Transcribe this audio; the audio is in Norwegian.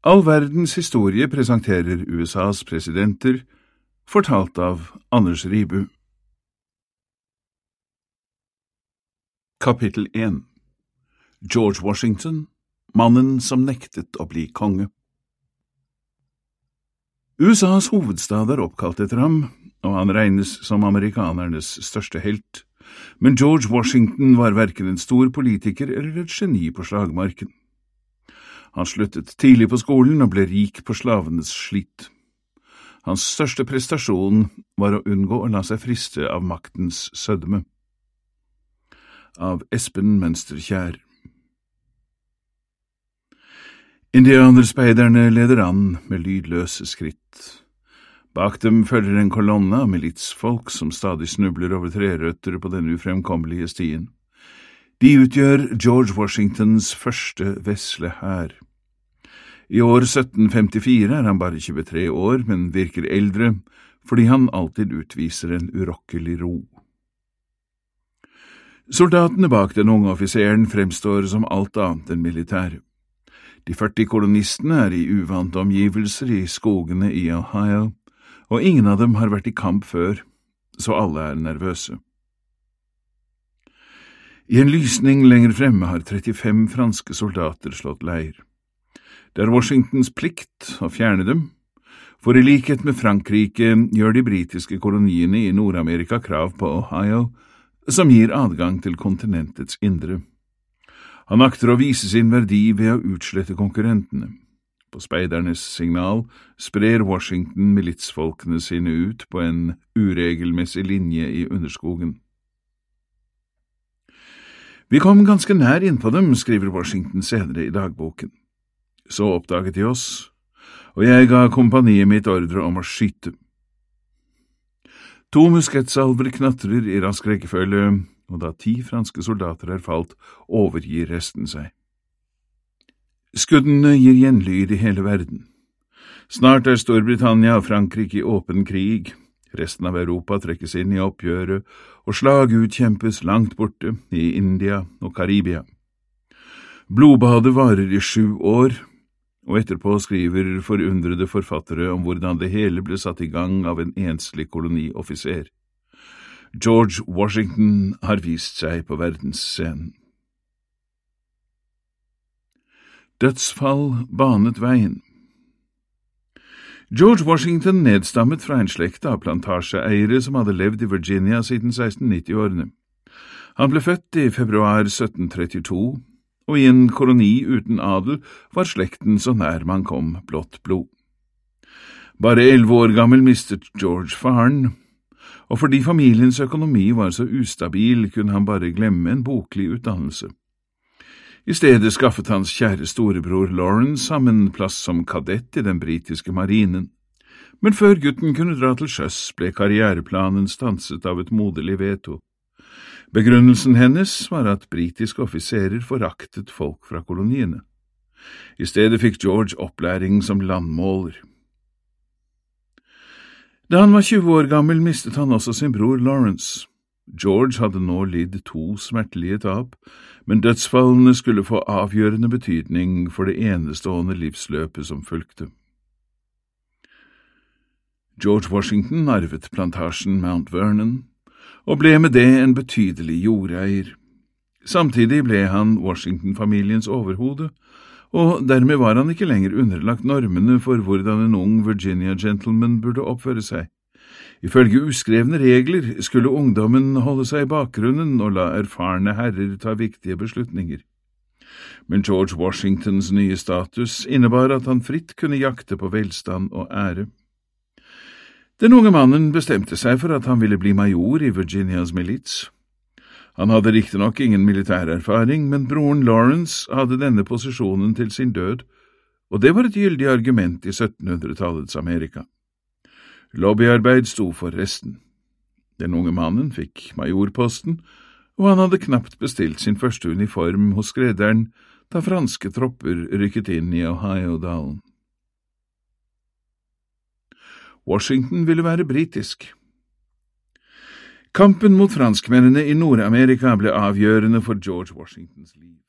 All verdens historie presenterer USAs presidenter, fortalt av Anders Ribu. Kapittel 1. George Washington, mannen som nektet å bli konge. USAs hovedstad er oppkalt etter ham, og han regnes som amerikanernes største helt, men George Washington var hverken en stor politiker eller et geni på slagmarken. Han sluttet tidlig på skolen og ble rik på slavenes slit. Hans største prestasjon var å unngå å la seg friste av maktens sødme. Av Espen Mønsterkjær. Indianerspeiderne leder an med lydløse skritt. Bak dem følger en kolonne av militsfolk som stadig snubler over trerøtter på den ufremkommelige stien. De utgjør George Washingtons første vesle hær. I år 1754 er han bare 23 år, men virker eldre, fordi han alltid utviser en urokkelig ro. Soldatene bak den unge offiseren fremstår som alt annet enn militære. De 40 kolonistene er i uvante omgivelser i skogene i Ohio, og ingen av dem har vært i kamp før, så alle er nervøse. I en lysning lenger fremme har 35 franske soldater slått leir. Det er Washingtons plikt å fjerne dem, for i likhet med Frankrike gjør de britiske koloniene i Nord-Amerika krav på Ohio, som gir adgang til kontinentets indre. Han akter å vise sin verdi ved å utslette konkurrentene. På speidernes signal sprer Washington militsfolkene sine ut på en uregelmessig linje i underskogen. Vi kom ganske nær innpå dem, skriver Washington senere i dagboken. Så oppdaget de oss, og jeg ga kompaniet mitt ordre om å skyte. 2 musketsalver knatrer i rask rekkefølge, og da 10 franske soldater er falt, overgir resten seg. Skuddene gir gjenlyd i hele verden. Snart er Storbritannia og Frankrike i åpen krig, resten av Europa trekkes inn i oppgjøret, og slag utkjempes langt borte i India og Karibia. Blodbadet varer i 7 år, og etterpå skriver forundrede forfattere om hvordan det hele ble satt i gang av en enslig kolonioffiser. George Washington har vist seg på verdensscenen. Dødsfall banet veien. George Washington nedstammet fra en slekt av plantasjeeiere som hadde levd i Virginia siden 1690-årene. Han ble født i februar 1732, og i en koloni uten adel var slekten så nær man kom blått blod. Bare 11 år gammel mistet George faren, og fordi familiens økonomi var så ustabil kunne han bare glemme en boklig utdannelse. I stedet skaffet hans kjære storebror Lawrence ham en plass som kadett i den britiske marinen, men før gutten kunne dra til sjøs ble karriereplanen stanset av et moderlig veto. Begrunnelsen hennes var at britiske offiserer foraktet folk fra koloniene. I stedet fikk George opplæring som landmåler. Da han var 20 år gammel mistet han også sin bror Lawrence. George hadde nå lidd 2 smertelige tap, men dødsfallene skulle få avgjørende betydning for det enestående livsløpet som fulgte. George Washington arvet plantasjen Mount Vernon, og ble med det en betydelig jordeier. Samtidig ble han Washington-familiens overhode, og dermed var han ikke lenger underlagt normene for hvordan en ung Virginia-gentleman burde oppføre seg. Ifølge uskrevne regler skulle ungdommen holde seg i bakgrunnen og la erfarne herrer ta viktige beslutninger. Men George Washingtons nye status innebar at han fritt kunne jakte på velstand og ære. Den unge mannen bestemte seg for at han ville bli major i Virginias milits. Han hadde riktignok ingen militærerfaring, men broren Lawrence hadde denne posisjonen til sin død, og det var et gyldig argument i 1700-tallets Amerika. Lobbyarbeid sto for resten. Den unge mannen fikk majorposten, og han hadde knapt bestilt sin første uniform hos skredderen da franske tropper rykket inn i Ohio-dalen. Washington ville være britisk. Kampen mot franskmennene i Nord-Amerika ble avgjørende for George Washingtons liv.